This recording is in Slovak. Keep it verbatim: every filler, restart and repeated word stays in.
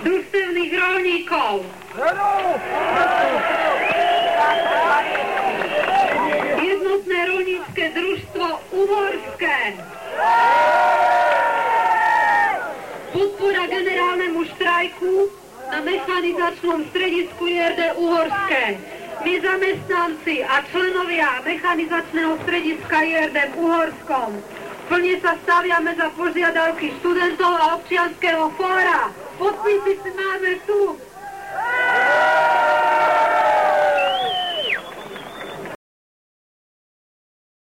družstevných rolníkov. Jednotné rolnícke družstvo Uhorské. Podpora generálnemu štrajku na mechanizačnom stredisku í er dé Uhorské. My zamestnanci a členovia mechanizačného strediska í er dé v Uhorskom plne sa staviame za požiadavky študentov a občianskeho fóra. Podpisy si máme tu.